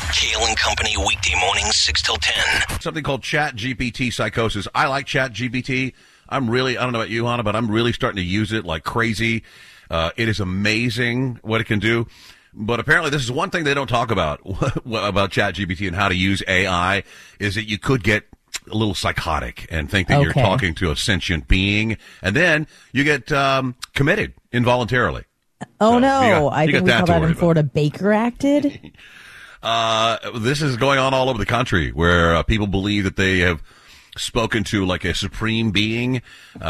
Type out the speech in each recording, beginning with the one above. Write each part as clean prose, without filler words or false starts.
Kale and Company, weekday mornings, 6 till 10. Something called Chat GPT psychosis. I like Chat GPT. I don't know about you, Hannah, but I'm really starting to use it like crazy. It is amazing what it can do. But apparently this is one thing they don't talk about Chat GPT and how to use AI is that you could get a little psychotic and think that you're talking to a sentient being, and then you get committed involuntarily. Oh, so no. I think we call that in Florida Baker acted. This is going on all over the country where people believe that they have spoken to like a supreme being,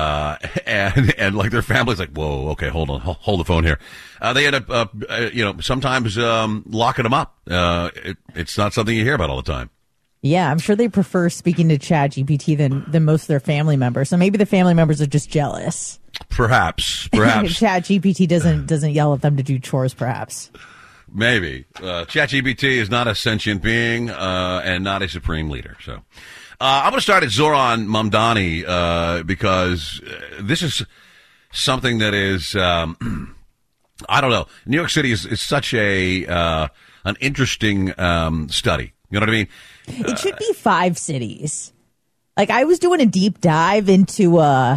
and like their family's like, whoa, okay, hold on, hold the phone here. They end up, sometimes locking them up. It's not something you hear about all the time. Yeah, I'm sure they prefer speaking to Chat GPT than most of their family members. So maybe the family members are just jealous. Perhaps. Chat GPT doesn't yell at them to do chores, perhaps. Maybe. Chat GPT is not a sentient being, and not a supreme leader. So, I'm going to start at Zoran Mamdani, because this is something that is, I don't know. New York City is such an interesting, study. You know what I mean? It should be 5 cities. Like, I was doing a deep dive into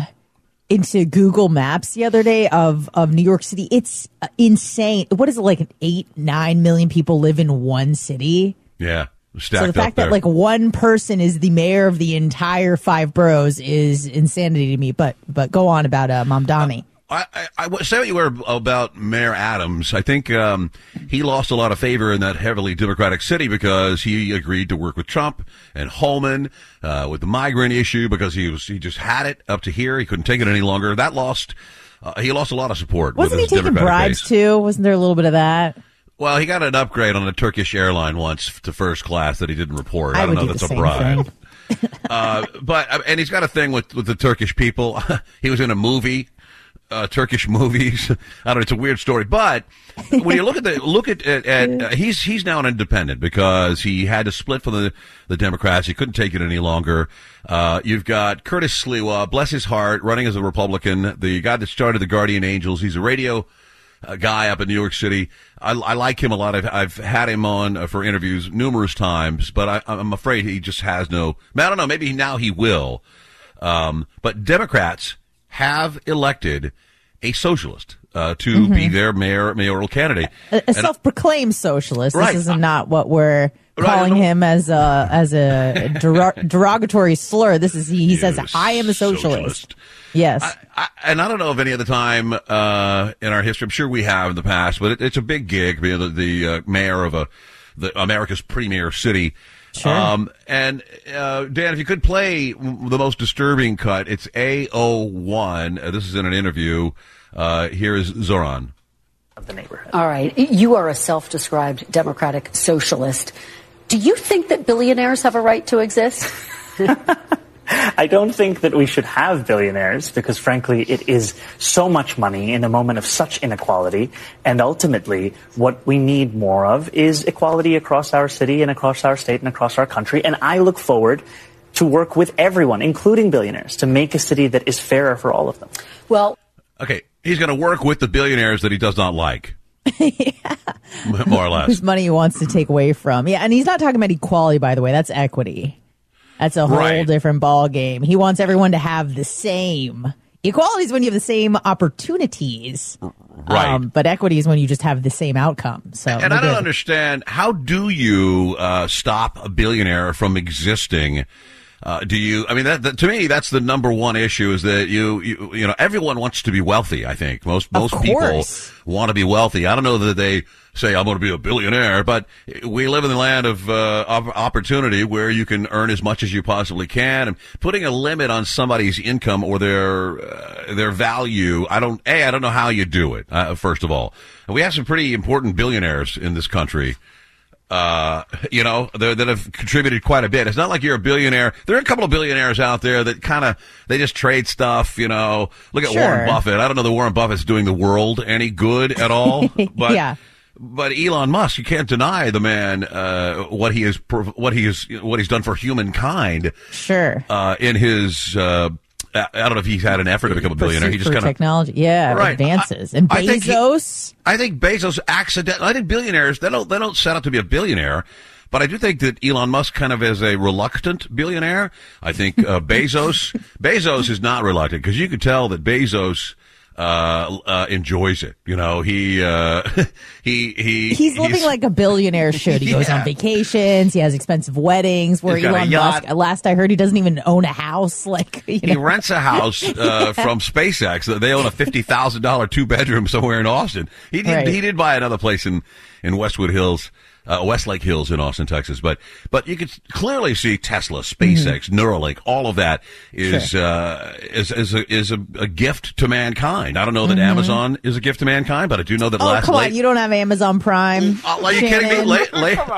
Google Maps the other day of New York City. It's insane. What is it, like 8-9 million people live in one city? Yeah. So the fact that like one person is the mayor of the entire 5 boroughs is insanity to me. But go on about Mamdani. I say what you were about Mayor Adams. I think he lost a lot of favor in that heavily Democratic city because he agreed to work with Trump and Holman with the migrant issue because he just had it up to here. He couldn't take it any longer. That lost he lost a lot of support. Wasn't with he his taking Democratic bribes too? Wasn't there a little bit of that? Well, he got an upgrade on a Turkish airline once to first class that he didn't report. I don't know if that's a bribe. And he's got a thing with the Turkish people. He was in a movie. Turkish movies. I don't know. It's a weird story, but when you look at he's now an independent because he had to split from the Democrats. He couldn't take it any longer. You've got Curtis Sliwa, bless his heart, running as a Republican, the guy that started the Guardian Angels. He's a radio guy up in New York City. I like him a lot. I've had him on for interviews numerous times, but I'm afraid he just has no. I don't know. Maybe now he will. But Democrats have elected a socialist to be their mayoral candidate. A self-proclaimed socialist. Right. This is not what we're calling him as a derogatory slur. This is he says, I am a socialist. Yes. And I don't know of any other time in our history. I'm sure we have in the past, but it's a big gig being the mayor of America's premier city. Sure. Dan, if you could play the most disturbing cut, it's A01. This is in an interview. Here is Zoran. Of the neighborhood. All right. You are a self-described democratic socialist. Do you think that billionaires have a right to exist? I don't think that we should have billionaires because, frankly, it is so much money in a moment of such inequality. And ultimately, what we need more of is equality across our city and across our state and across our country. And I look forward to work with everyone, including billionaires, to make a city that is fairer for all of them. Well, okay, he's going to work with the billionaires that he does not like. Yeah. More or less. Whose money he wants to take away from. Yeah, and he's not talking about equality, by the way. That's equity. That's a whole different ball game. He wants everyone to have the same. Equality is when you have the same opportunities. Right. But equity is when you just have the same outcome. So, and I don't understand, how do you stop a billionaire from existing? Do you? I mean, that to me, that's the number one issue. Is that you know, everyone wants to be wealthy. I think most people want to be wealthy. I don't know that they say I'm going to be a billionaire, but we live in the land of opportunity where you can earn as much as you possibly can. And putting a limit on somebody's income or their value, I don't know how you do it. First of all, and we have some pretty important billionaires in this country. That have contributed quite a bit. It's not like you're a billionaire. There are a couple of billionaires out there that they just trade stuff, Look at Warren Buffett. I don't know that Warren Buffett's doing the world any good at all. But, yeah. But Elon Musk, you can't deny the man, what he's done for humankind. Sure. In his, I don't know if he's had an effort to become a billionaire. He just kind of technology, advances. And Bezos. I think Bezos I think billionaires they don't set out to be a billionaire, But I do think that Elon Musk kind of is a reluctant billionaire. I think Bezos is not reluctant, because you could tell that Bezos enjoys it. You know, he's living like a billionaire should. He goes on vacations. He has expensive weddings. Where Elon Musk, last I heard, he doesn't even own a house. Like, he rents a house from SpaceX. They own a $50,000 2-bedroom somewhere in Austin. He did buy another place in Westwood Hills. Westlake Hills in Austin, Texas, but you could clearly see Tesla, SpaceX, Neuralink, all of that is a gift to mankind. I don't know that Amazon is a gift to mankind, but I do know that you don't have Amazon Prime. Are you kidding me? Late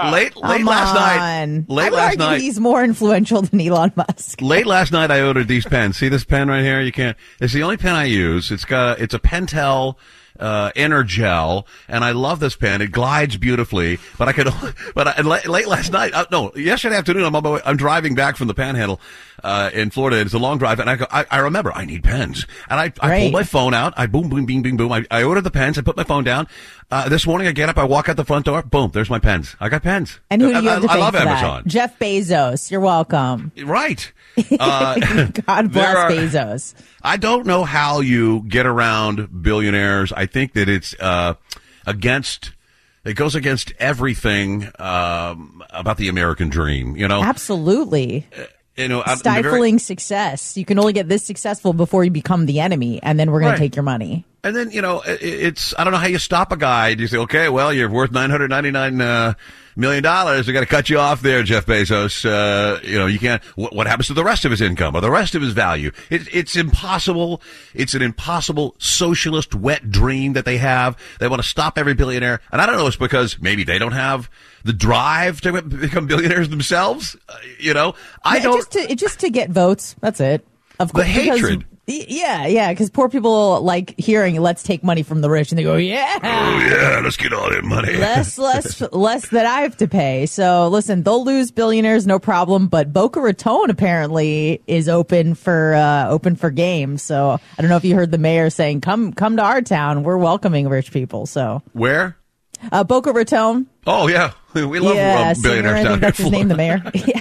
last night, he's more influential than Elon Musk. Late last night, I ordered these pens. See this pen right here? It's the only pen I use. It's a Pentel Energel, and I love this pen. It glides beautifully, but late last night, yesterday afternoon, I'm driving back from the Panhandle, in Florida. It's a long drive, and I remember I need pens, and I pulled my phone out. I boom, boom, bing, bing, boom. I ordered the pens. I put my phone down. This morning I get up, I walk out the front door, boom, there's my pens. I got pens. And who do you have to thank I love for Amazon. That? Jeff Bezos. You're welcome. Right. God bless Bezos. I don't know how you get around billionaires. I think that it's it goes against everything about the American dream, you know? Absolutely. Stifling success. You can only get this successful before you become the enemy, and then we're going to take your money. And then, I don't know how you stop a guy. You say, okay, well, you're worth $999 million. We got to cut you off there, Jeff Bezos. You can't. What happens to the rest of his income or the rest of his value? It's impossible. It's an impossible socialist wet dream that they have. They want to stop every billionaire. And I don't know, it's because maybe they don't have the drive to become billionaires themselves. Just to get votes. That's it. Of course, the hatred. Yeah, because poor people like hearing "let's take money from the rich" and they go, let's get all that money. less that I have to pay. So listen, they'll lose billionaires, no problem. But Boca Raton apparently is open for games. So I don't know if you heard the mayor saying, "Come to our town. We're welcoming rich people." So where? Boca Raton. Oh yeah, we love billionaires down here. I think that's his name, the mayor.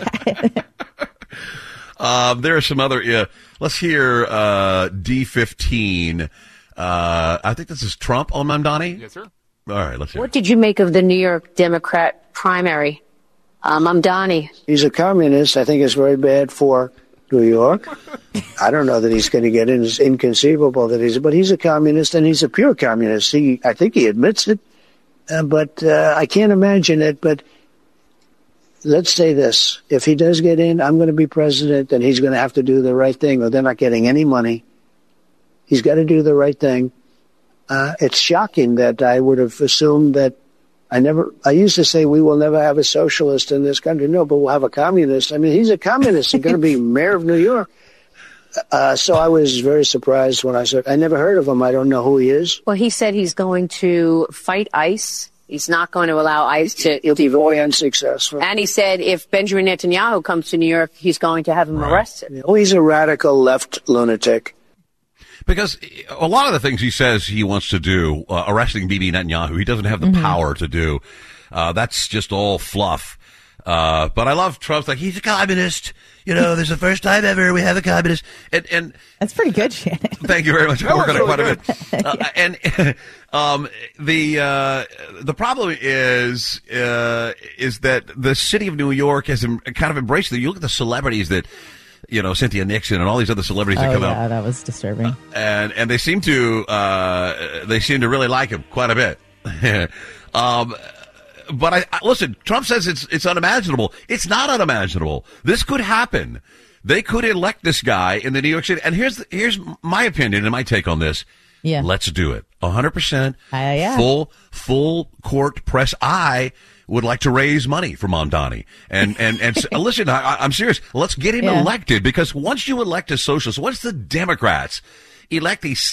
There are some other. Let's hear D15. I think this is Trump on Mamdani. Yes, sir. All right, let's hear. What did you make of the New York Democrat primary? Mamdani. He's a communist. I think it's very bad for New York. I don't know that he's going to get in. It's inconceivable that but he's a communist, and he's a pure communist. I think he admits it, but I can't imagine it. But let's say this. If he does get in, I'm going to be president, and he's going to have to do the right thing, or they're not getting any money. He's got to do the right thing. It's shocking that I would have assumed that I used to say we will never have a socialist in this country. No, but we'll have a communist. I mean, he's a communist. He's going to be mayor of New York. So I was very surprised when I never heard of him. I don't know who he is. Well, he said he's going to fight ICE. He's not going to allow ICE to... He'll be very unsuccessful. And he said if Benjamin Netanyahu comes to New York, he's going to have him arrested. Oh, he's a radical left lunatic. Because a lot of the things he says he wants to do, arresting Bibi Netanyahu, he doesn't have the power to do. That's just all fluff. But I love Trump's like, he's a communist. This is the first time ever we have a communist. And that's pretty good, Shannon. Thank you very much. We're working on quite a bit. The problem is that the city of New York has kind of embraced it. You look at the celebrities that, Cynthia Nixon and all these other celebrities that come out. Yeah, that was disturbing. And they seem to really like him quite a bit. But listen, Trump says it's unimaginable. It's not unimaginable. This could happen. They could elect this guy in the New York City. And here's my opinion and my take on this. Yeah. Let's do it. 100%. Full court press. I would like to raise money for Mamdani. And listen, I'm serious. Let's get him elected, because once you elect a socialist, once the Democrats elect a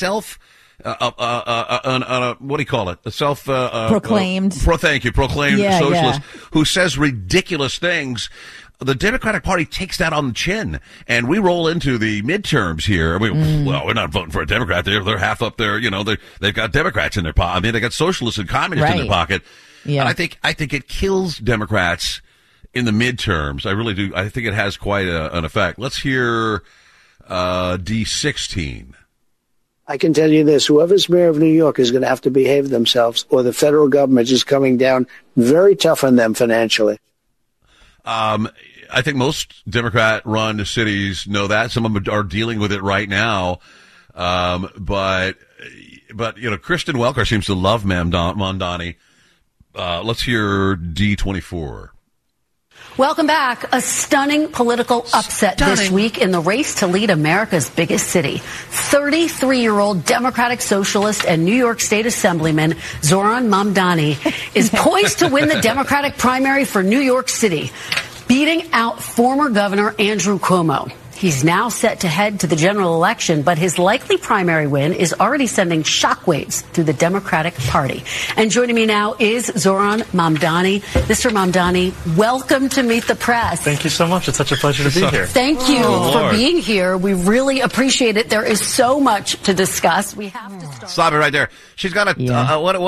what do you call it? A proclaimed. Proclaimed socialist who says ridiculous things. The Democratic Party takes that on the chin, and we roll into the midterms here. Well, we're not voting for a Democrat. They're half up there. They've got Democrats in their pocket. I mean, they got socialists and communists in their pocket. Yeah. And I think it kills Democrats in the midterms. I really do. I think it has quite an effect. Let's hear D16. I can tell you this, whoever's mayor of New York is going to have to behave themselves, or the federal government is coming down very tough on them financially. I think most Democrat-run cities know that. Some of them are dealing with it right now. But Kristen Welker seems to love Mamdani. Let's hear D24. Welcome back. A stunning political upset this week in the race to lead America's biggest city. 33-year-old Democratic Socialist and New York State Assemblyman Zohran Mamdani is poised to win the Democratic primary for New York City, beating out former Governor Andrew Cuomo. He's now set to head to the general election, but his likely primary win is already sending shockwaves through the Democratic Party. And joining me now is Zohran Mamdani. Mr. Mamdani, welcome to Meet the Press. Thank you so much. It's such a pleasure to be here. Thank you for being here. We really appreciate it. There is so much to discuss. We have to start. Stop it right there. She's got a what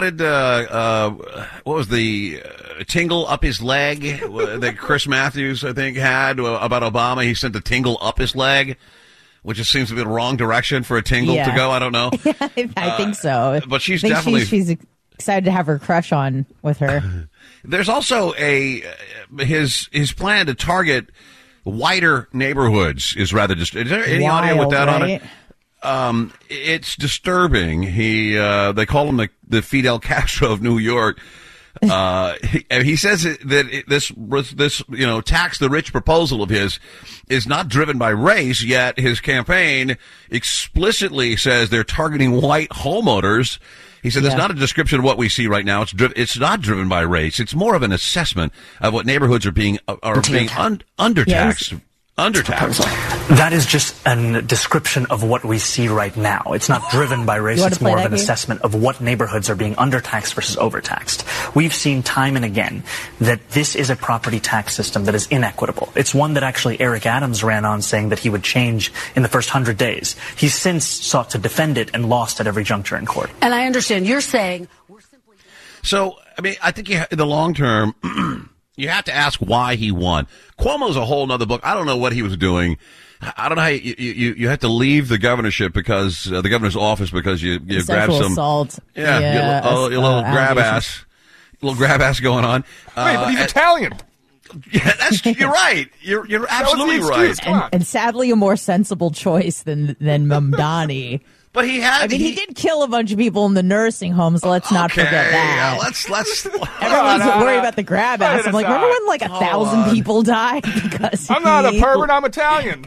was the tingle up his leg that Chris Matthews I think had about Obama? He sent the tingle up his leg, which just seems to be the wrong direction for a tingle to go. I don't know. I think so. But she's definitely she's excited to have her crush on with her. There's also his plan to target whiter neighborhoods is rather is there any audio with that on it? It's disturbing. They call him the Fidel Castro of New York. He says that this tax the rich proposal of his is not driven by race, yet his campaign explicitly says they're targeting white homeowners. He said it's not a description of what we see right now. It's not driven by race. It's more of an assessment of what neighborhoods are being undertaxed. That is just a description of what we see right now. It's not driven by race. It's more of an assessment of what neighborhoods are being undertaxed versus overtaxed. We've seen time and again that this is a property tax system that is inequitable. It's one that actually Eric Adams ran on saying that he would change in the first 100 days. He's since sought to defend it and lost at every juncture in court. And I understand you're saying we're simply... So, I mean, I think in the long term... You have to ask why he won. Cuomo's a whole nother book. I don't know what he was doing. I don't know how you have to leave the governorship because the governor's office because you grab some assault. Yeah, a little grab ass going on. Wait, but he's Italian. Yeah, you're right. You're absolutely right. And sadly, a more sensible choice than Mamdani. But he did kill a bunch of people in the nursing homes. So let's not forget that. Let's. Everyone's worried about the grab ass. I'm like, remember when 1,000 people died because I'm not a pervert. I'm Italian.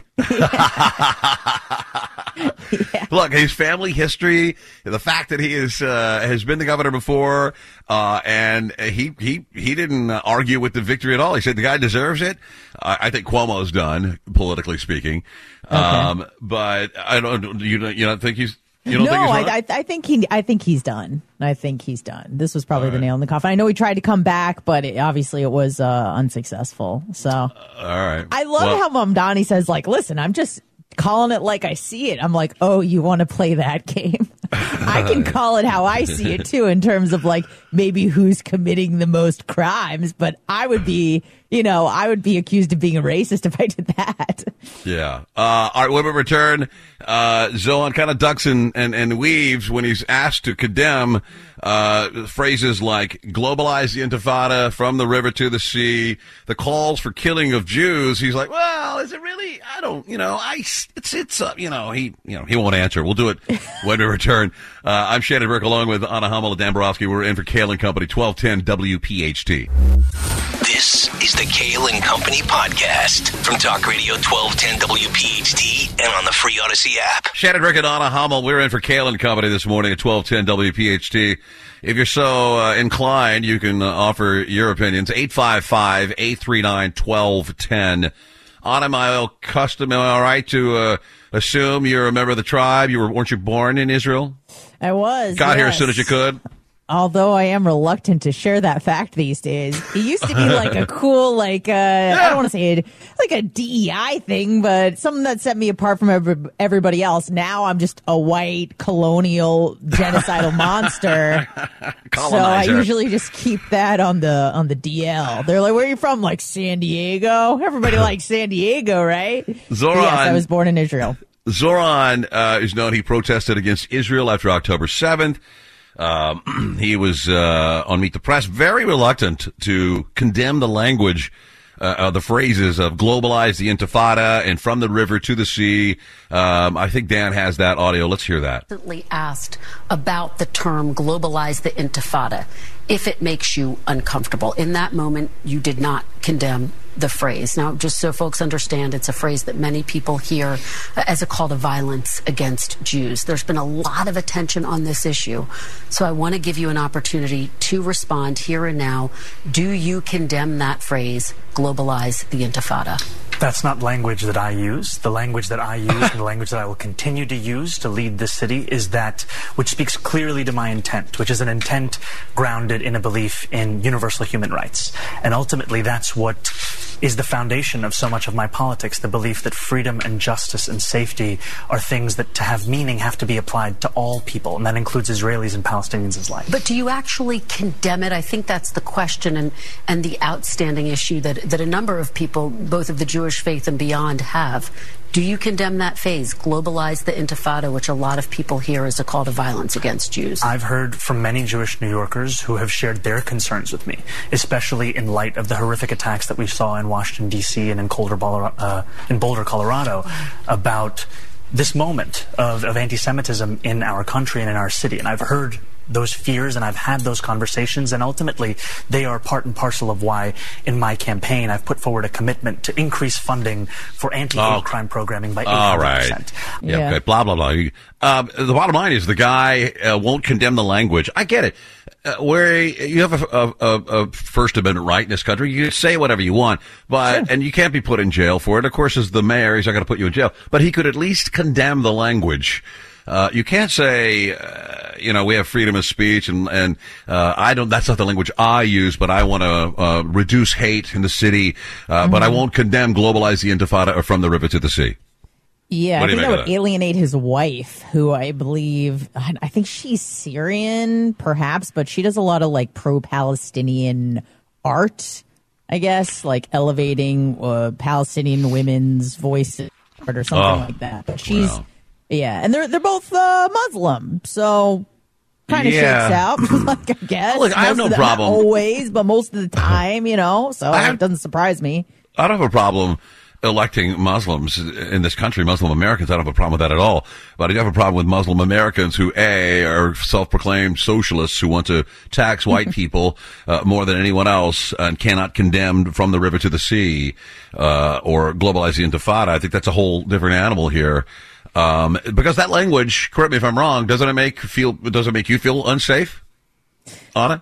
Look, his family history, the fact that he has been the governor before, and he didn't argue with the victory at all. He said the guy deserves it. I think Cuomo's done, politically speaking. Okay. But I don't. You don't think he's. I think he's done. I think he's done. This was probably the nail in the coffin. I know he tried to come back, but obviously it was unsuccessful. So, all right. I love how Mamdani says, listen, I'm just calling it like I see it. I'm like, oh, you want to play that game? I can call it how I see it too, in terms of maybe who's committing the most crimes. But I would be accused of being a racist if I did that. Yeah. All right. When we return, Zohan kind of ducks and weaves when he's asked to condemn phrases like globalize the Intifada, from the river to the sea, the calls for killing of Jews. He's like, well, is it really? I don't, he won't answer. We'll do it when we return. I'm Shannon Burke along with Anna Hummel and Dan Borofsky. We're in for Kale & Company, 1210 WPHT. This is the Kale & Company podcast from Talk Radio 1210 WPHT and on the free Odyssey app. Shannon Burke and Anna Hummel. We're in for Kale & Company this morning at 1210 WPHT. If you're so inclined, you can offer your opinions. 855-839-1210. Anna, am I all right to assume you're a member of the tribe? Weren't you born in Israel? I was. Got here as soon as you could? although I am reluctant to share that fact these days, it used to be like a cool, I don't want to say it, like a DEI thing, but something that set me apart from everybody else. Now I'm just a white colonial genocidal monster. So I usually just keep that on the DL. They're like, where are you from? Like San Diego? Everybody likes San Diego, right? Zoran. Yes, I was born in Israel. Zoran is known. He protested against Israel after October 7th. He was on Meet the Press, very reluctant to condemn the language, the phrases of globalize the intifada and from the river to the sea. I think Dan has that audio. Let's hear that. Asked about the term globalize the intifada, if it makes you uncomfortable. In that moment, you did not condemn the phrase. Now, just so folks understand, it's a phrase that many people hear as a call to violence against Jews. There's been a lot of attention on this issue. So I want to give you an opportunity to respond here and now. Do you condemn that phrase, globalize the intifada? That's not language that I use. The language that I use and the language that I will continue to use to lead this city is that which speaks clearly to my intent, which is an intent grounded in a belief in universal human rights. And ultimately, that's what is the foundation of so much of my politics, the belief that freedom and justice and safety are things that, to have meaning, have to be applied to all people, and that includes Israelis and Palestinians alike. But do you actually condemn it? I think that's the question and the outstanding issue that a number of people, both of the Jewish faith and beyond, have. Do you condemn that phase, globalize the intifada, which a lot of people hear as a call to violence against Jews? I've heard from many Jewish New Yorkers who have shared their concerns with me, especially in light of the horrific attacks that we saw in Washington, D.C. and in Boulder, Colorado, about this moment of anti-Semitism in our country and in our city. And I've heard those fears, and I've had those conversations, and ultimately they are part and parcel of why in my campaign I've put forward a commitment to increase funding for anti-hate crime programming by 800%. All right. Yeah. Okay. Blah, blah, blah. The bottom line is the guy won't condemn the language. I get it. Where you have a First Amendment right in this country, you can say whatever you want, but and you can't be put in jail for it. Of course, as the mayor, he's not going to put you in jail, but he could at least condemn the language. You can't say, we have freedom of speech and that's not the language I use, but I want to, reduce hate in the city, but I won't condemn globalize the intifada or from the river to the sea. Yeah, I think that would alienate his wife, who I think she's Syrian, perhaps, but she does a lot of pro-Palestinian art, I guess, elevating Palestinian women's voices or something like that. But she's... Wow. Yeah, and they're both Muslim, so kind of shakes out. I guess. Look, I have no problem. Not always, but most of the time, so it doesn't surprise me. I don't have a problem electing Muslims in this country, Muslim Americans. I don't have a problem with that at all. But I do have a problem with Muslim Americans who, are self-proclaimed socialists who want to tax white people more than anyone else and cannot condemn from the river to the sea or globalize the intifada. I think that's a whole different animal here. Because that language, correct me if I'm wrong, does it make you feel unsafe, Anna?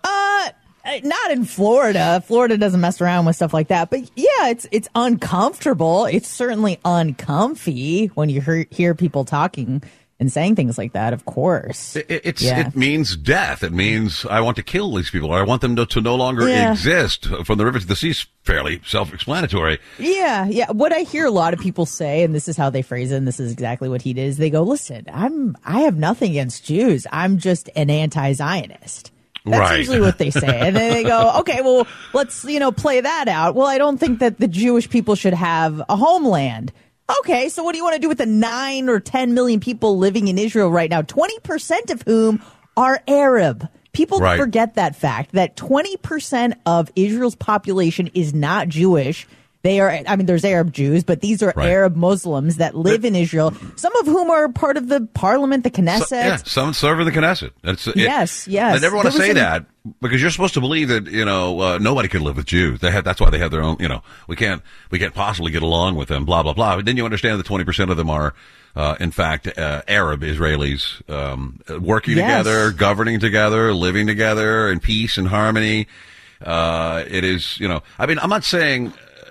Not in Florida. Florida doesn't mess around with stuff like that. But yeah, it's uncomfortable. It's certainly uncomfy when you hear people talking and saying things like that, of course. It means death. It means I want to kill these people, or I want them to no longer exist. From the river to the sea is fairly self-explanatory. Yeah. What I hear a lot of people say, and this is how they phrase it, and this is exactly what he did, is they go, listen, I have nothing against Jews. I'm just an anti-Zionist. That's usually what they say. And then they go, okay, well, let's, play that out. Well, I don't think that the Jewish people should have a homeland. Okay, so what do you want to do with the 9 or 10 million people living in Israel right now, 20% of whom are Arab? People forget that fact, that 20% of Israel's population is not Jewish. They are, there's Arab Jews, but these are Arab Muslims that live in Israel, some of whom are part of the parliament, the Knesset. Some serve in the Knesset. Yes. I never want to say that because you're supposed to believe that, nobody could live with Jews. That's why they have their own, we can't possibly get along with them, blah, blah, blah. But then you understand that 20% of them are, in fact, Arab Israelis, working together, governing together, living together in peace and harmony. It is, I'm not saying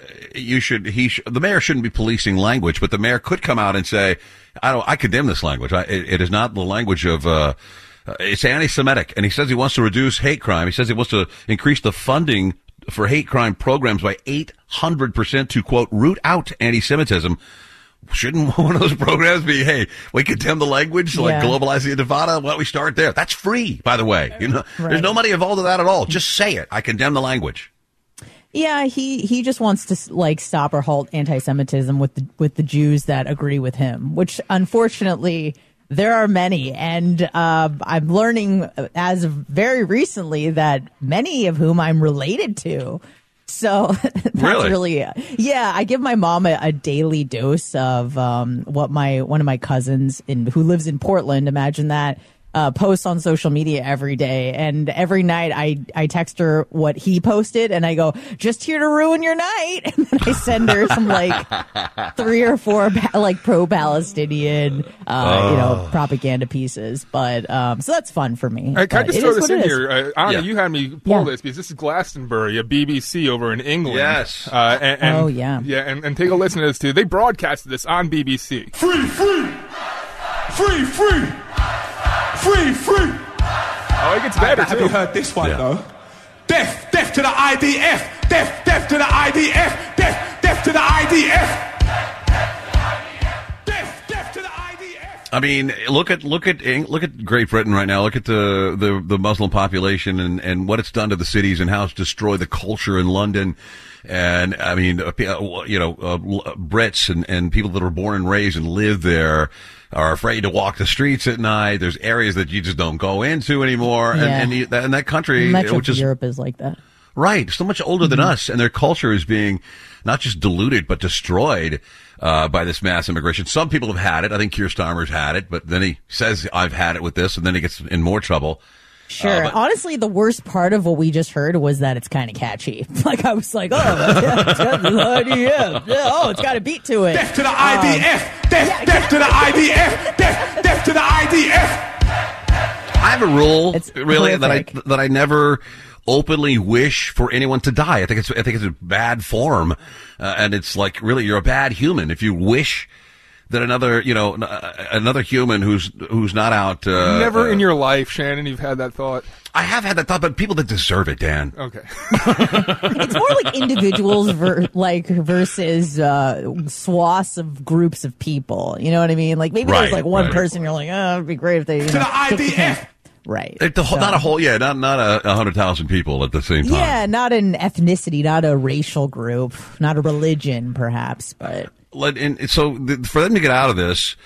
the mayor shouldn't be policing language, but the mayor could come out and say, I condemn this language. It is not the language of It's anti-Semitic, and he says he wants to reduce hate crime. He says he wants to increase the funding for hate crime programs by 800% to, quote, root out anti-Semitism. Shouldn't one of those programs be, hey, we condemn the language, like globalize the Intifada? Why don't we start there? That's free, by the way. There's no money involved in that at all. Just say it. I condemn the language. Yeah, he just wants to stop or halt anti-Semitism with the Jews that agree with him, which unfortunately there are many, and I'm learning as of very recently that many of whom I'm related to. So that's really I give my mom a daily dose of what one of my cousins who lives in Portland, imagine that, posts on social media every day, and every night I text her what he posted, and I go, just here to ruin your night, and then I send her some 3 or 4 pro-Palestinian propaganda pieces. But so that's fun for me. Can I just throw this in here? Anna, you had me pull this because this is Glastonbury, a BBC over in England. Yes. And take a listen to this too. They broadcasted this on BBC. Free, free, free, free. Free, free. Oh, it gets better, too. Have you heard this one, though? Death, death to the IDF. Death, death to the IDF. Death, death to the IDF. Death, death to the IDF. I mean, look at Great Britain right now. Look at the Muslim population and what it's done to the cities and how it's destroyed the culture in London. And I mean, Brits and people that were born and raised and live there are afraid to walk the streets at night. There's areas that you just don't go into anymore. And that country, which is Europe, is like that. Right. So much older than us. And their culture is being not just diluted, but destroyed, by this mass immigration. Some people have had it. I think Keir Starmer's had it, but then he says, I've had it with this, and then he gets in more trouble. Sure. Honestly, the worst part of what we just heard was that it's kind of catchy. I was like, it's got the IDF. It's got a beat to it. Death to the IDF. Death to the IDF. Death to the IDF. I have a rule, that I never openly wish for anyone to die. I think it's a bad form, and it's like, really, you're a bad human if you wish that another human who's not out. Never in your life, Shannon, you've had that thought. I have had that thought, but people that deserve it, Dan. Okay. It's more like individuals versus swaths of groups of people. You know what I mean? Like maybe there's one person you're like, it'd be great if they. To the IDF. Right. Not 100,000 people at the same time. Yeah, not an ethnicity, not a racial group, not a religion, perhaps, but. So for them to get out of this,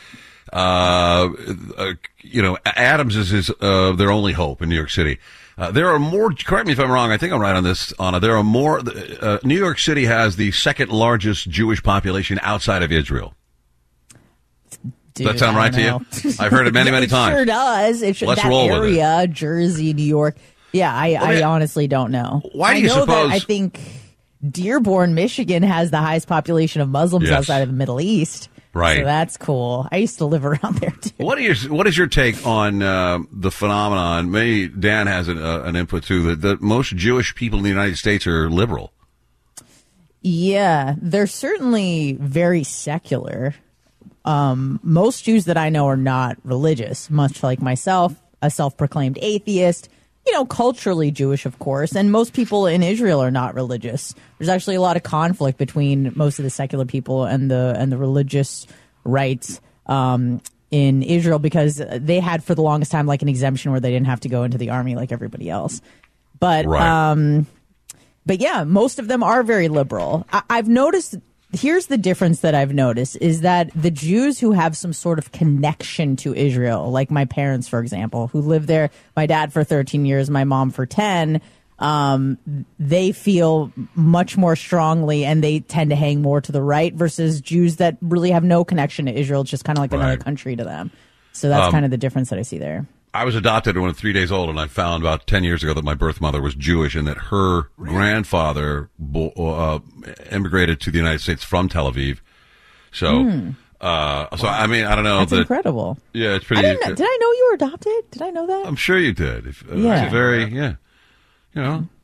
Adams is their only hope in New York City. There are more, correct me if I'm wrong, I think I'm right on this, Anna. There are more, New York City has the second largest Jewish population outside of Israel. Dude, does that sound right to you? I've heard it many, many times. It sure does. Let's roll area, with it. Jersey, New York. Yeah, I honestly don't know. Why do you suppose? I think Dearborn, Michigan has the highest population of Muslims outside of the Middle East. Right. So that's cool. I used to live around there, too. What is your take on the phenomenon? Maybe Dan has an input, too, that most Jewish people in the United States are liberal. Yeah, they're certainly very secular. Most Jews that I know are not religious, much like myself, a self-proclaimed atheist. Culturally Jewish, of course, and most people in Israel are not religious. There's actually a lot of conflict between most of the secular people and the religious rights in Israel, because they had for the longest time an exemption where they didn't have to go into the army like everybody else. But yeah, most of them are very liberal. I've noticed. Here's the difference that I've noticed is that the Jews who have some sort of connection to Israel, like my parents, for example, who lived there, my dad for 13 years, my mom for 10, they feel much more strongly and they tend to hang more to the right versus Jews that really have no connection to Israel. It's just kind of like another country to them. So that's kind of the difference that I see there. I was adopted when I was 3 days old, and I found about 10 years ago that my birth mother was Jewish and that her grandfather immigrated to the United States from Tel Aviv. So, I mean, I don't know. That's incredible. Yeah, it's pretty. Did I know you were adopted? Did I know that? I'm sure you did.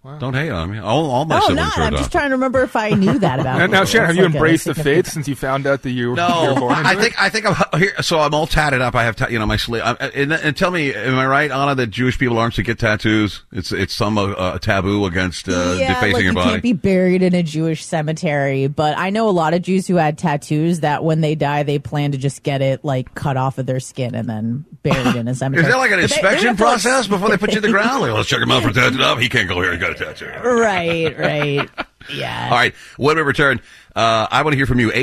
Wow. Don't hate on me. All my siblings are I'm adopted. just trying to remember if I knew that about Now, Shannon, have you like embraced the faith since you found out that you were born into it? I think I'm here. So I'm all tatted up. I have, my sleeve. And tell me, am I right, Anna, that Jewish people aren't to get tattoos? It's some taboo against defacing your body. You can't be buried in a Jewish cemetery. But I know a lot of Jews who had tattoos that when they die, they plan to just get it like cut off of their skin and then buried in a cemetery. Is there like an inspection process before they put you in the ground? Like, let's check him out for tattooed up. He can't go here. He got a tattoo. Right. Yeah. All right. When we return, I want to hear from you.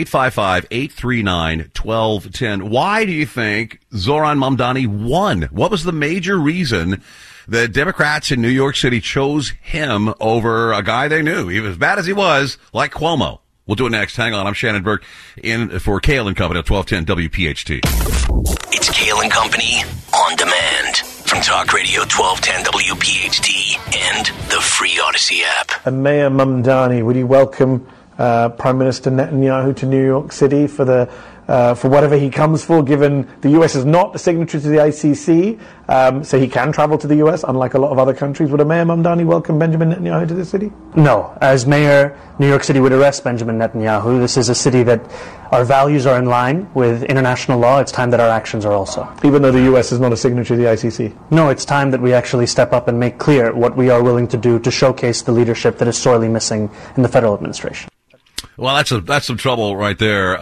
855-839-1210. Why do you think Zohran Mamdani won? What was the major reason the Democrats in New York City chose him over a guy they knew? He was as bad as he was, like Cuomo. We'll do it next. Hang on. I'm Shannon Burke in for Kale and Company at 1210 WPHT. It's Kale and Company on demand from Talk Radio 1210 WPHT and the free Odyssey app. And Mayor Mamdani, would you welcome Prime Minister Netanyahu to New York City for whatever he comes for, given the U.S. is not a signatory to the ICC, so he can travel to the U.S., unlike a lot of other countries. Would a Mayor Mamdani welcome Benjamin Netanyahu to the city? No. As mayor, New York City would arrest Benjamin Netanyahu. This is a city that our values are in line with international law. It's time that our actions are also. Even though the U.S. is not a signatory to the ICC? No, it's time that we actually step up and make clear what we are willing to do to showcase the leadership that is sorely missing in the federal administration. Well, that's some trouble right there.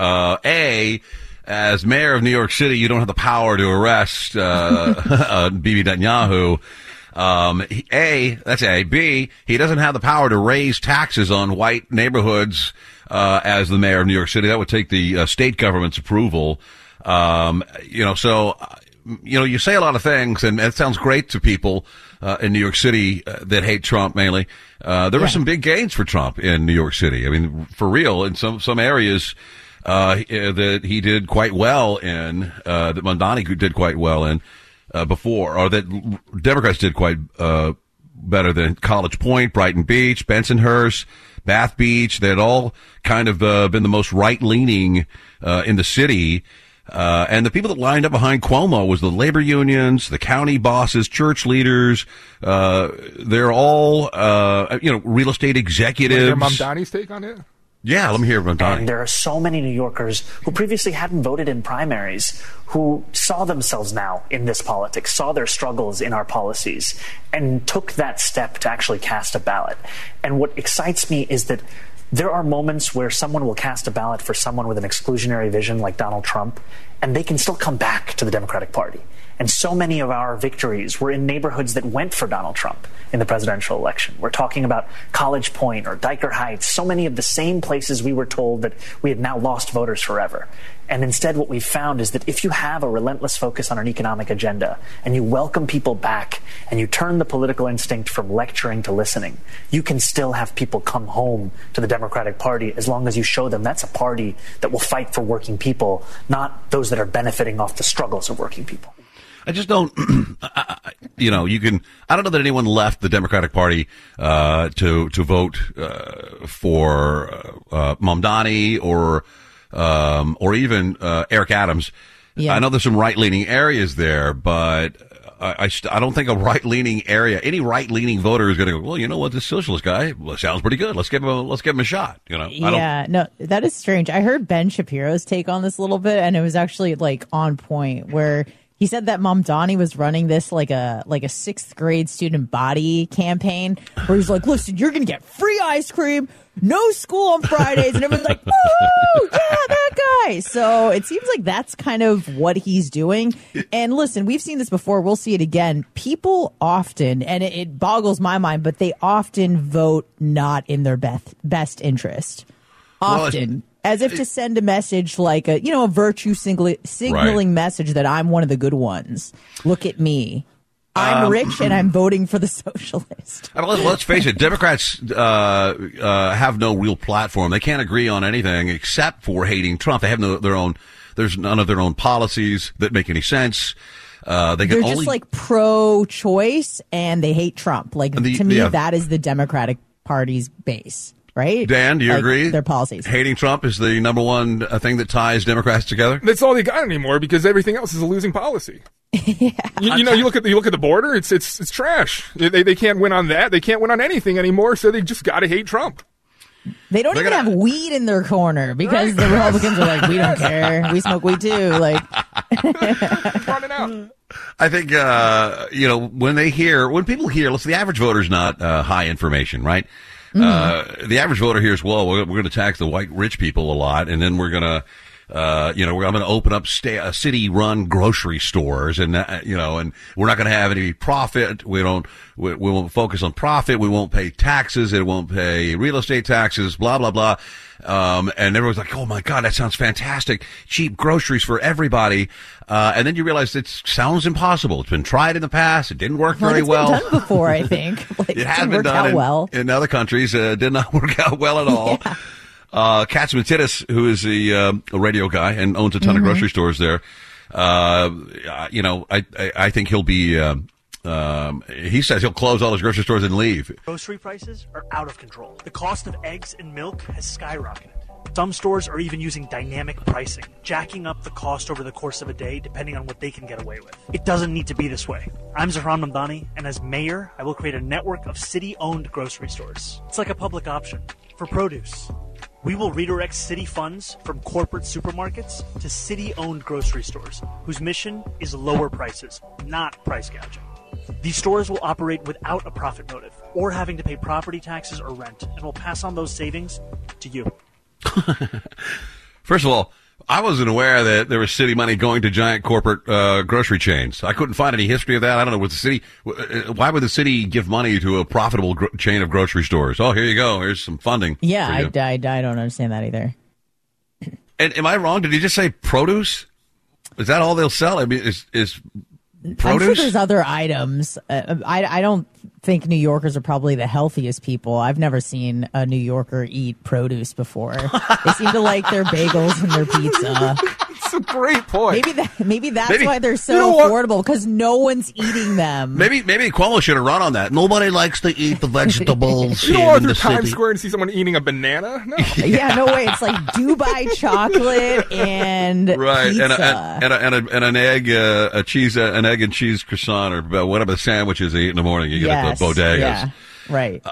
As mayor of New York City, you don't have the power to arrest Bibi Netanyahu. That's A. B, he doesn't have the power to raise taxes on white neighborhoods as the mayor of New York City. That would take the state government's approval. You say a lot of things, and it sounds great to people in New York City that hate Trump mainly. There were some big gains for Trump in New York City. I mean, for real, in some areas that he did quite well in, that Mamdani did quite well in before, or that Democrats did quite better than College Point, Brighton Beach, Bensonhurst, Bath Beach. They had all kind of been the most right-leaning in the city. And the people that lined up behind Cuomo was the labor unions, the county bosses, church leaders. They're all, real estate executives. Is Mamdani's take on it? Yeah, let me hear from Mamdani. And there are so many New Yorkers who previously hadn't voted in primaries, who saw themselves now in this politics, saw their struggles in our policies, and took that step to actually cast a ballot. And what excites me is that there are moments where someone will cast a ballot for someone with an exclusionary vision like Donald Trump, and they can still come back to the Democratic Party. And so many of our victories were in neighborhoods that went for Donald Trump in the presidential election. We're talking about College Point or Dyker Heights, so many of the same places we were told that we had now lost voters forever. And instead what we've found is that if you have a relentless focus on an economic agenda and you welcome people back and you turn the political instinct from lecturing to listening, you can still have people come home to the Democratic Party as long as you show them that's a party that will fight for working people, not those that are benefiting off the struggles of working people. I just don't, I don't know that anyone left the Democratic Party, to vote, for, Mamdani or even, Eric Adams. Yeah. I know there's some right-leaning areas there, but I don't think a right-leaning area, any right-leaning voter is going to go, well, you know what, this socialist guy sounds pretty good. Let's give him a shot. Yeah, no, that is strange. I heard Ben Shapiro's take on this a little bit, and it was actually like on point, where he said that Mamdani was running this like a sixth grade student body campaign where he's like, listen, you're going to get free ice cream, no school on Fridays. And everyone's like, woo, yeah, that guy. So it seems like that's kind of what he's doing. And listen, we've seen this before. We'll see it again. People often, and it boggles my mind, but they often vote not in their best interest. Often. As if to send a message like a virtue signaling message that I'm one of the good ones. Look at me. I'm rich and I'm voting for the socialist. I mean, let's face it. Democrats have no real platform. They can't agree on anything except for hating Trump. They have there's none of their own policies that make any sense. They're just like pro-choice and they hate Trump. Like, to me, that is the Democratic Party's base. Right? Dan, do you agree? Their policies. Hating Trump is the number one thing that ties Democrats together? That's all they got anymore because everything else is a losing policy. You look at the border. It's trash. They can't win on that. They can't win on anything anymore. So they just got to hate Trump. They don't even have weed in their corner because the Republicans are like, we don't care. We smoke weed too. Like, running out. I think, when people hear, listen, the average voter's not high information, right? Mm-hmm. The average voter hears, well, we're going to tax the white rich people a lot, and then we're going to, I'm going to open up city-run grocery stores, and and we're not going to have any profit. We won't focus on profit. We won't pay taxes. It won't pay real estate taxes. Blah blah blah. And everyone's like, "Oh my God, that sounds fantastic! Cheap groceries for everybody." And then you realize it sounds impossible. It's been tried in the past. It didn't work very well. It's been done before, I think. It has been done in other countries. Did not work out well at all. Yeah. Katzman-Tittis, who is a radio guy and owns a ton of grocery stores there, I think he'll be, he says he'll close all his grocery stores and leave. Grocery prices are out of control. The cost of eggs and milk has skyrocketed. Some stores are even using dynamic pricing, jacking up the cost over the course of a day depending on what they can get away with. It doesn't need to be this way. I'm Zahran Mamdani, and as mayor, I will create a network of city-owned grocery stores. It's like a public option for produce. We will redirect city funds from corporate supermarkets to city-owned grocery stores, whose mission is lower prices, not price gouging. These stores will operate without a profit motive or having to pay property taxes or rent, and will pass on those savings to you. First of all, I wasn't aware that there was city money going to giant corporate grocery chains. I couldn't find any history of that. I don't know what the city. Why would the city give money to a profitable chain of grocery stores? Oh, here you go. Here's some funding. Yeah, I don't understand that either. And am I wrong? Did he just say produce? Is that all they'll sell? I mean, is produce? I'm sure there's other items. I don't think New Yorkers are probably the healthiest people. I've never seen a New Yorker eat produce before. They seem to like their bagels and their pizza. It's a great point. Maybe that's why they're so affordable, because no one's eating them. Maybe Cuomo should have run on that. Nobody likes to eat the vegetables. You don't walk through Times Square and see someone eating a banana? No. Yeah, no way. It's like Dubai chocolate and pizza. and an egg, an egg and cheese croissant, or whatever the sandwiches they eat in the morning. You get at the bodegas. Yeah, right.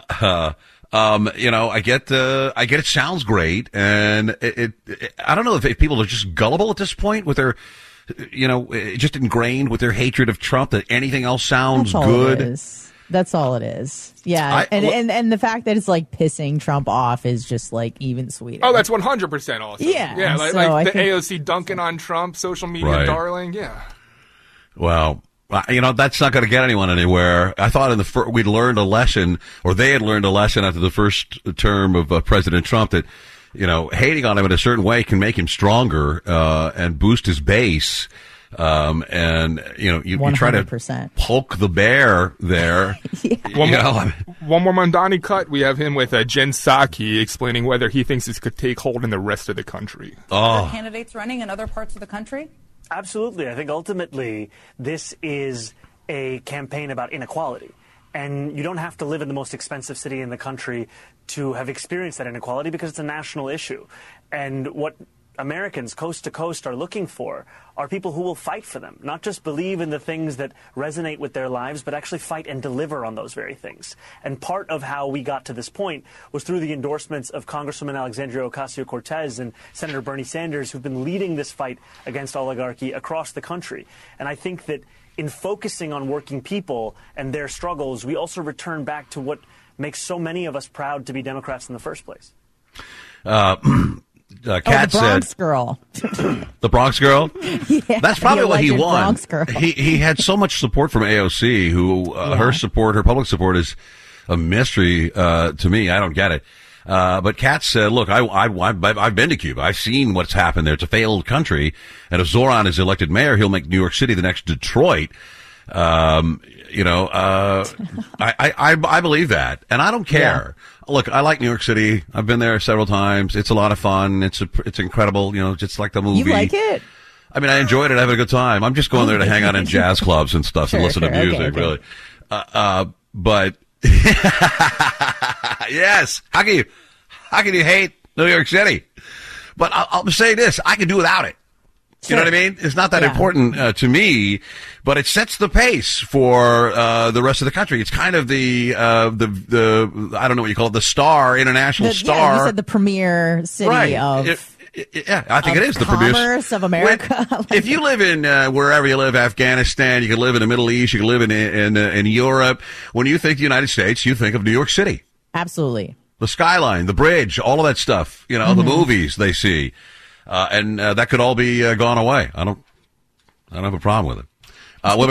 I get it sounds great, and I don't know if people are just gullible at this point with their, just ingrained with their hatred of Trump, that anything else sounds good. That's all it is. Yeah. And the fact that it's like pissing Trump off is just like even sweeter. Oh, that's 100% awesome. Yeah. Yeah. Like the AOC dunking on Trump, social media darling. Yeah. Well, that's not going to get anyone anywhere. I thought we'd learned a lesson, or they had learned a lesson after the first term of President Trump, that, hating on him in a certain way can make him stronger, and boost his base. You try to poke the bear there. Yeah. One more Mamdani cut. We have him with Jen Psaki explaining whether he thinks this could take hold in the rest of the country. Are candidates running in other parts of the country? Absolutely. I think ultimately this is a campaign about inequality. And you don't have to live in the most expensive city in the country to have experienced that inequality, because it's a national issue. And what Americans coast to coast are looking for are people who will fight for them, not just believe in the things that resonate with their lives, but actually fight and deliver on those very things. And part of how we got to this point was through the endorsements of Congresswoman Alexandria Ocasio-Cortez and Senator Bernie Sanders, who've been leading this fight against oligarchy across the country. And I think that in focusing on working people and their struggles, we also return back to what makes so many of us proud to be Democrats in the first place. Kat the Bronx said, girl. The Bronx girl? Yeah, that's probably what he won. Bronx girl. He had so much support from AOC, who her public support is a mystery to me. I don't get it. But Kat said, look, I've been to Cuba. I've seen what's happened there. It's a failed country. And if Zoran is elected mayor, he'll make New York City the next Detroit. I believe that, and I don't care. Yeah. Look, I like New York City. I've been there several times. It's a lot of fun. It's incredible. Just like the movie. You like it? I mean, I enjoyed it. Having a good time. I'm just going there to hang out in jazz clubs and stuff and listen to music. Okay. Really, but yes, how can you hate New York City? But I'll say this: I can do without it. You know what I mean? It's not that important to me, but it sets the pace for the rest of the country. It's kind of the I don't know what you call it, the star, international star. Yeah, you said the premier city of. I think it is the commerce of America. If you live in wherever you live, Afghanistan, you can live in the Middle East, you can live in Europe. When you think the United States, you think of New York City. Absolutely. The skyline, the bridge, all of that stuff. You know, the movies they see. And that could all be gone away. I don't have a problem with it. When we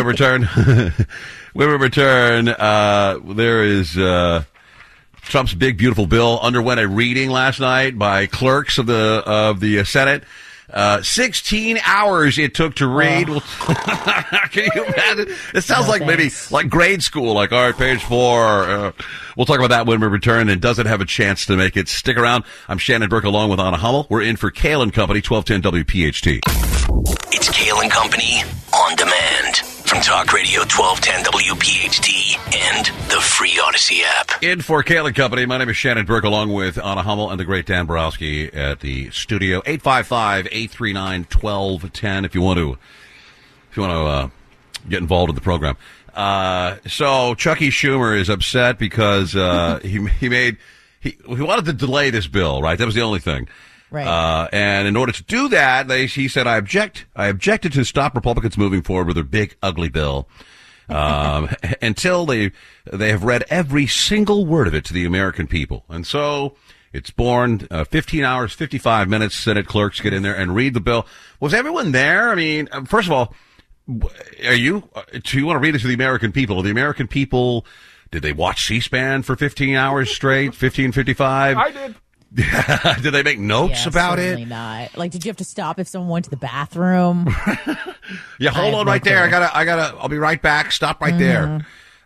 return, there is Trump's big beautiful bill underwent a reading last night by clerks of the Senate. 16 hours it took to read. Can you imagine? It sounds like maybe like grade school, like, all right, page 4. We'll talk about that when we return. And does it have a chance to make it? Stick around. I'm Shannon Burke along with Anna Hummel. We're in for Kale and Company, 1210 WPHT. It's Kale and Company on demand from Talk Radio 1210 WPHT and the free Odyssey app. In for Kale and Company, my name is Shannon Burke along with Anna Hummel and the great Dan Borowski at the studio. 855-839-1210 if you want to get involved in the program. So Chucky Schumer is upset because he wanted to delay this bill, right? That was the only thing. Right. And in order to do that, he said, I objected to stop Republicans moving forward with their big, ugly bill, until they have read every single word of it to the American people. And so it's born, 15 hours, 55 minutes, Senate clerks get in there and read the bill. Was everyone there? I mean, first of all, do you want to read it to the American people? The American people, did they watch C-SPAN for 15 hours straight, 15:55? I did. Did they make notes about it? Not. Like, did you have to stop if someone went to the bathroom? Yeah, hold on right there. I'll be right back. Stop right there.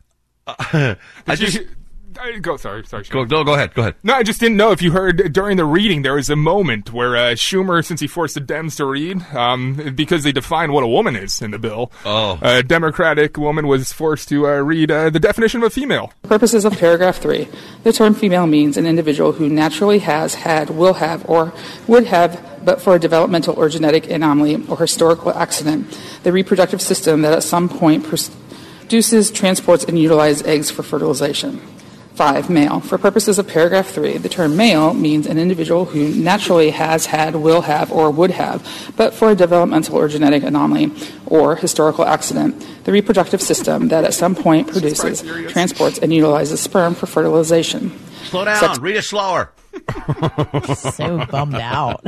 Sorry. Go ahead. No, I just didn't know if you heard during the reading there was a moment where Schumer, since he forced the Dems to read, because they define what a woman is in the bill, a Democratic woman was forced to read the definition of a female. For purposes of paragraph 3, the term female means an individual who naturally has, had, will have, or would have, but for a developmental or genetic anomaly or historical accident, the reproductive system that at some point produces, transports, and utilizes eggs for fertilization. 5, male. For purposes of paragraph 3, the term male means an individual who naturally has, had, will have, or would have, but for a developmental or genetic anomaly or historical accident, the reproductive system that at some point produces, transports, and utilizes sperm for fertilization. Slow down. Read it slower. So bummed out.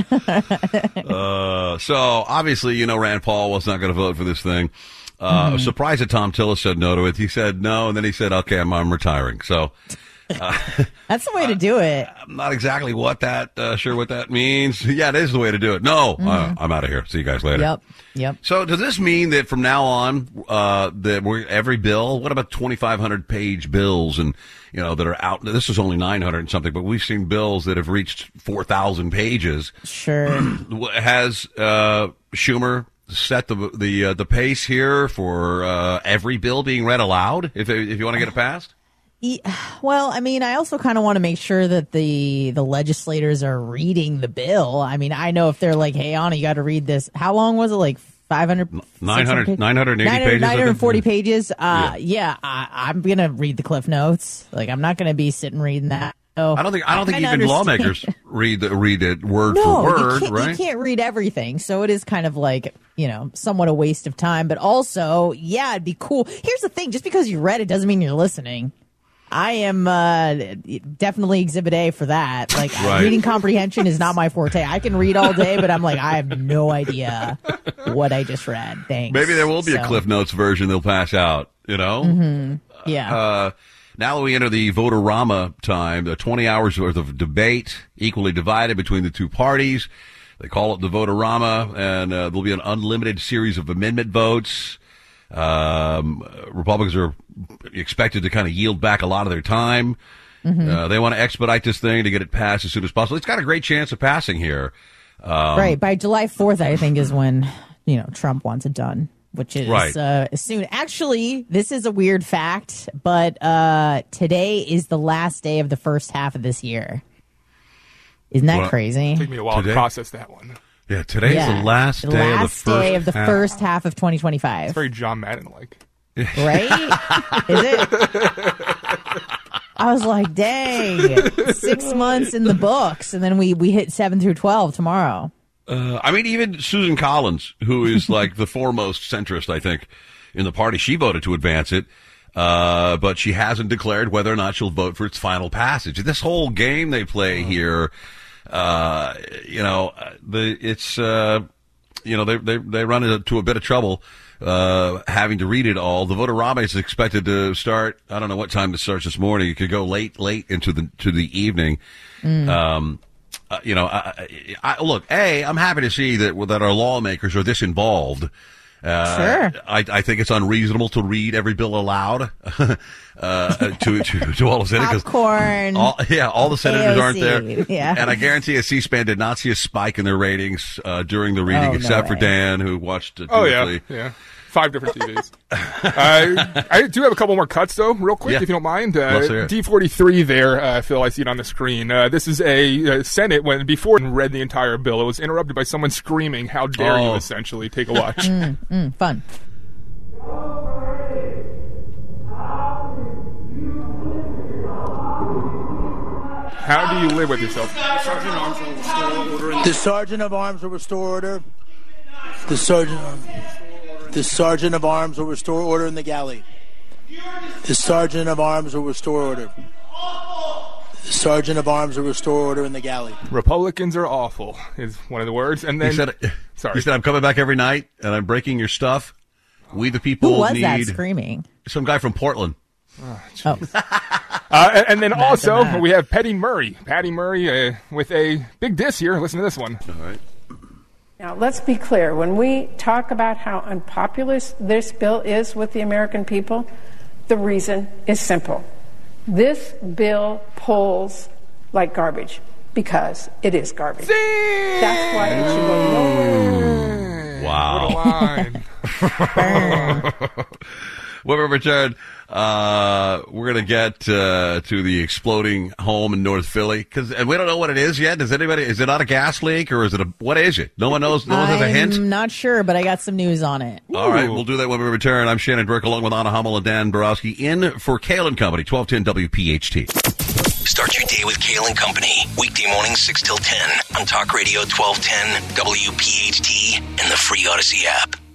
So obviously, Rand Paul was not going to vote for this thing. Surprised that Tom Tillis said no to it. He said no, and then he said, okay, I'm retiring. So that's the way to do it. I'm not exactly sure what that means. Yeah, it is the way to do it. No, I'm out of here. See you guys later. Yep. So does this mean that from now on, every bill, what about 2,500 page bills and, that are out? This is only 900 and something, but we've seen bills that have reached 4,000 pages. Sure. Has, Schumer set the pace here for every bill being read aloud if you want to get it passed? Well, I mean, I also kind of want to make sure that the legislators are reading the bill. I mean, I know if they're like, hey, Anna, you got to read this. How long was it? Like 980 pages? 940 pages. I'm going to read the Cliff Notes. Like, I'm not going to be sitting reading that. So I don't think even lawmakers read it word for word, right? You can't read everything, so it is kind of like, somewhat a waste of time. But also, it'd be cool. Here's the thing: just because you read it doesn't mean you're listening. I am definitely Exhibit A for that. Like, reading comprehension is not my forte. I can read all day, but I'm like, I have no idea what I just read. Thanks. Maybe there will be a Cliff Notes version they'll pass out. Mm-hmm. Yeah. Now that we enter the Vote-A-Rama time, the 20 hours worth of debate, equally divided between the two parties. They call it the Vote-A-Rama, and there'll be an unlimited series of amendment votes. Republicans are expected to kind of yield back a lot of their time. Mm-hmm. They want to expedite this thing to get it passed as soon as possible. It's got a great chance of passing here. Right. By July 4th, I think, is when, Trump wants it done. Which is soon. Actually, this is a weird fact, but today is the last day of the first half of this year. Isn't that crazy? Took me a while to process that one. Yeah, today's the last day of the first half of 2025. It's very John Madden-like. Right? Is it? I was like, dang, 6 months in the books, and then we hit 7 through 12 tomorrow. I mean, even Susan Collins, who is like the foremost centrist, I think, in the party, she voted to advance it, but she hasn't declared whether or not she'll vote for its final passage. This whole game they play here, they run into a bit of trouble. Having to read it all. The vote-a-rama is expected to start. I don't know what time it starts this morning. It could go late into the evening. Look, I'm happy to see that our lawmakers are this involved. Sure. I think it's unreasonable to read every bill aloud to all the senators. Popcorn. All the senators aren't there. Yeah. And I guarantee C-SPAN did not see a spike in their ratings during the reading, except for Dan, who watched it. Yeah. 5 different TVs. I do have a couple more cuts, though, real quick, if you don't mind. D43 there, Phil, I see it on the screen. This is a Senate, before it read the entire bill, it was interrupted by someone screaming, "How dare you," essentially. Take a watch. Fun. How do you live with yourself? The Sergeant of Arms will restore order. The Sergeant of Arms will restore order in the galley. The Sergeant of Arms will restore order. The Sergeant of Arms will restore order in the galley. Republicans are awful is one of the words. And then he said, I'm coming back every night and I'm breaking your stuff. We the people Who was need that screaming? Some guy from Portland. And then also we have Patty Murray with a big diss here. Listen to this one. All right. Now, let's be clear. When we talk about how unpopular this bill is with the American people, the reason is simple. This bill polls like garbage because it is garbage. That's why it should go nowhere. Wow. What a line. When we return, we're going to get to the exploding home in North Philly and we don't know what it is yet. Is it not a gas leak or is it what is it? No one knows. No one has a hint. I'm not sure, but I got some news on it. All right. We'll do that when we return. I'm Shannon Burke along with Anna Hummel and Dan Borowski in for Kale & Company, 1210 WPHT. Start your day with Kale & Company. Weekday mornings 6 till 10 on Talk Radio 1210 WPHT and the free Odyssey app.